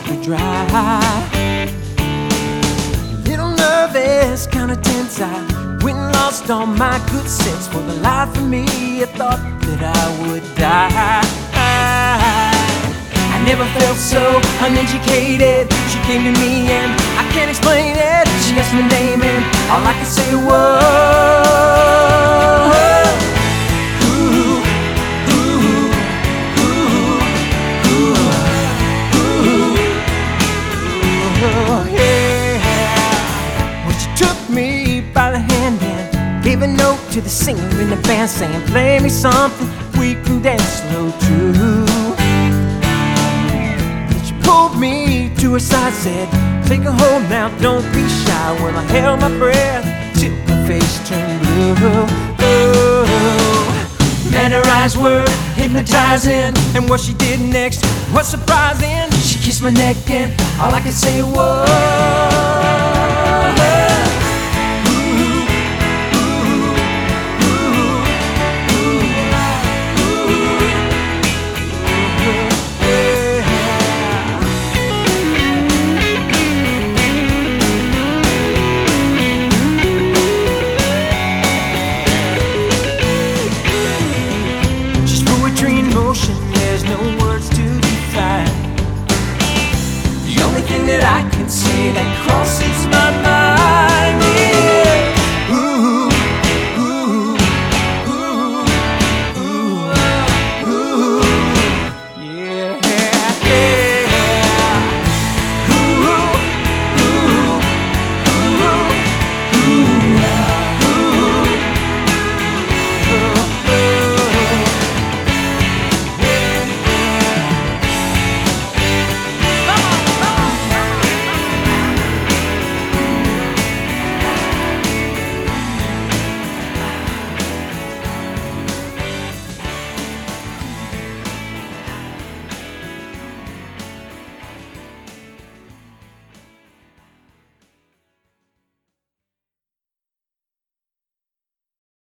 were dry. Little nervous, kinda tense, I went and lost all my good sense. For the life of me, I thought that I would die. I never felt so uneducated. She came to me and I can't explain it. She asked my name and all I could say was, by the hand and gave a note to the singer in the band saying, play me something we can dance slow to. Then she pulled me to her side, said, take a hold now, don't be shy. Well, I held my breath till my face turned blue. Man, her eyes were hypnotizing, and what she did next was surprising. She kissed my neck and all I could say was, there's no words to define. The only thing that I can say that crosses my mind